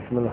بسم الله.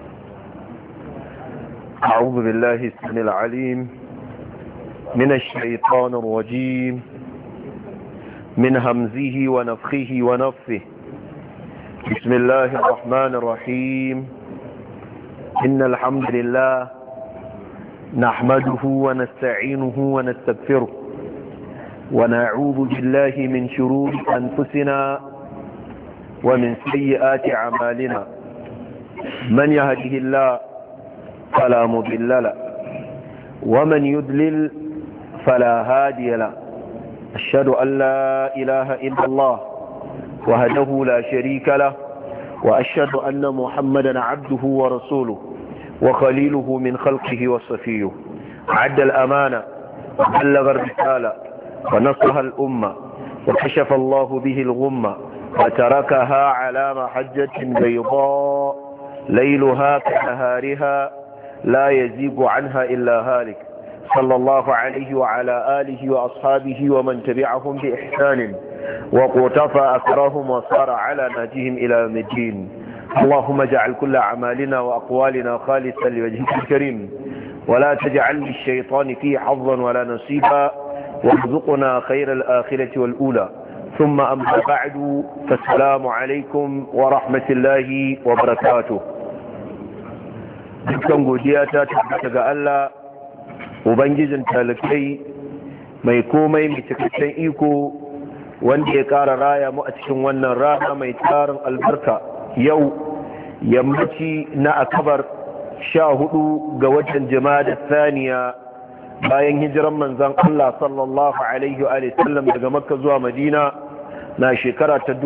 أعوذ بالله السميع العليم من الشيطان الرجيم من همزه ونفخه ونفثه. بسم الله الرحمن الرحيم. إن الحمد لله نحمده ونستعينه ونستغفره ونعوذ بالله من شرور أنفسنا ومن سيئات أعمالنا. من يهده الله فلا مضل له ومن يضلل فلا هادي له. أشهد أن لا إله إلا الله وحده لا شريك له وأشهد أن محمدا عبده ورسوله وخليله من خلقه وصفيه. عد الأمانة وبلغ الرسالة ونصح الأمة وكشف الله به الغمة وتركها على محجة بيضاء ليلها كنهارها لا يزيغ عنها إلا هالك. صلى الله عليه وعلى آله وأصحابه ومن تبعهم بإحسان وقتفى أثرهم وصار على نهجهم إلى يوم الدين. اللهم اجعل كل أعمالنا وأقوالنا خالصا لوجهك الكريم ولا تجعل للشيطان فيه حظا ولا نصيبا وارزقنا خير الآخرة والأولى. ثم أما بعد فالسلام عليكم ورحمة الله وبركاته. dukkan godiya ta tabbata ga Allah ubangijin talakai mai komai mai cikakken iko wanda ya ƙara raya mu a cikin wannan rana mai tarin albarka. Yau yammaci na Asabar 14 ga watan Jumada Thaniya bayan hijiran manzon Allah sallallahu alaihi wa sallam daga Makka zuwa Madina na shekara ta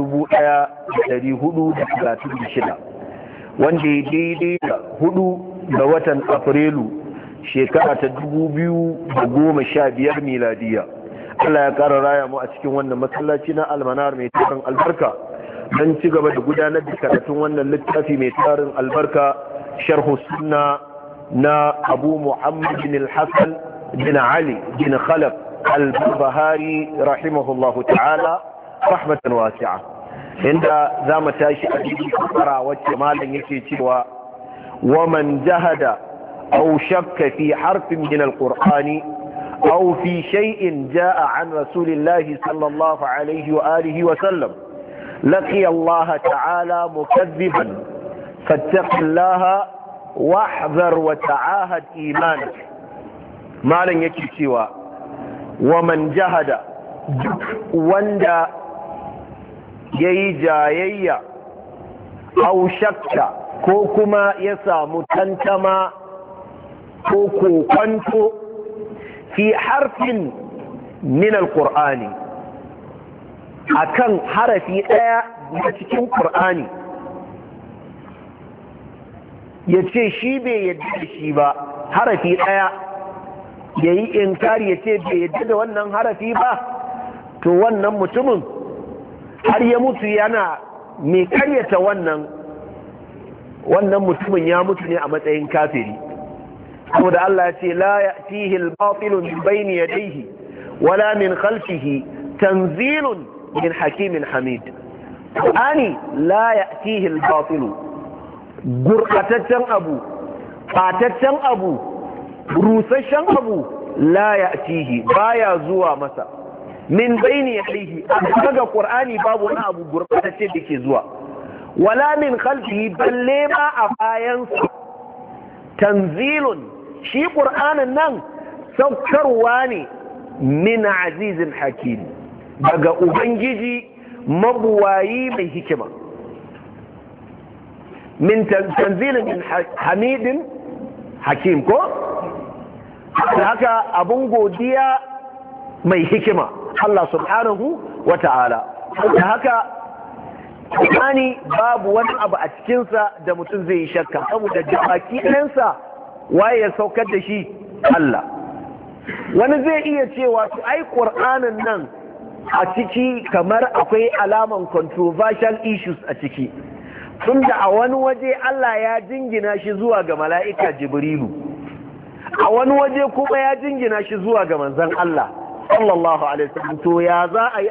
1436 wanda ya daidai da 4 ga watan Afrilu shekara ta 2015 miladiya. Allah ya ƙara raya mu a cikin wannan masallaci na Almanar mai tarin albarka don ci gaba da gudanar da karatun wannan littafi mai tarin albarka sharhu sunna na Abu Muhammad bin al-Hasan bin Ali bin Khalaf al-Barbahari rahimahullahu ta'ala rahmatan wasi'a, inda za mu tashi a cikin fara wacce malam yake cewa ومن جهد أو شك في حرف من القرآن أو في شيء جاء عن رسول الله صلى الله عليه وآله وسلم لقي الله تعالى مكذبا فاتق الله واحذر وتعاهد إيمانك. ما لن يكي سوى ومن جهد وندى يجايي أو شك ko kuma ya samu tantama ko kokwanto fi harfin min alqur'ani akan harafi daya a cikin qur'ani yace shi bai yadda da shi ba, harafi daya yayi inkari yace bai yadda da wannan harafi ba, to wannan mutumin har ya mutu yana mai karyata wannan mutumin ya mutu ne a matsayin kafiri. saboda Allah ya ce la ya'tihi al-batilu min bayni yadayhi wala min khalfihi tanzilun min hakimin hamid. Qur'ani la ya'tihi al-batilu, gurbataccen abu, fataccen abu, rusasshen abu, la ya'tihi baya zuwa masa min bayni yadayhi. daga Qur'ani babu wani abu gurbatacce da ke zuwa, wala min khalfihi balle ma a bayansa. Tanzilun, shi ƙur'anin nan saukarwa ne min azizin hakim, daga ubangiji mabuwayi mai hikima. Min tanzilin min hamidin hakim, ko da haka abun godiya mai hikima Allah subhanahu wa ta'ala. da haka Qur'ani babu wani abu a cikinsa da mutum zai yi shakka, saboda jabaki ɗansa waye ya saukar da shi? Allah. Wani zai iya cewa to ai Qur'anin nan a ciki kamar akwai alaman controversial issues a ciki, tunda a wani waje Allah ya jingina shi zuwa ga mala'ika Jibrilu, a wani waje kuma ya jingina shi zuwa ga manzon Allah sallallahu alaihi wasallam. To ya za a yi